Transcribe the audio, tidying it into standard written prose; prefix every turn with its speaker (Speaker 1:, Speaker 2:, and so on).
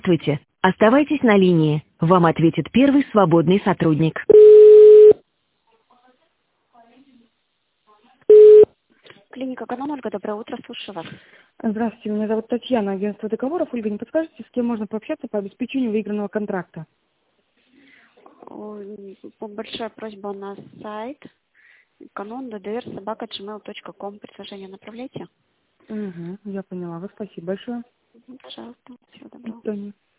Speaker 1: Здравствуйте. Оставайтесь на линии. Вам ответит первый свободный сотрудник. Клиника Канон, Ольга, доброе утро, слушаю вас.
Speaker 2: Здравствуйте, меня зовут Татьяна, агентство договоров. Ольга, не подскажете, с кем можно пообщаться по обеспечению выигранного контракта?
Speaker 1: Большая просьба на сайт kanon.ddr@gmail.com. Предложение направляйте.
Speaker 2: Угу, я поняла. Вас спасибо большое.
Speaker 1: Пожалуйста, всего доброго.
Speaker 2: До свидания.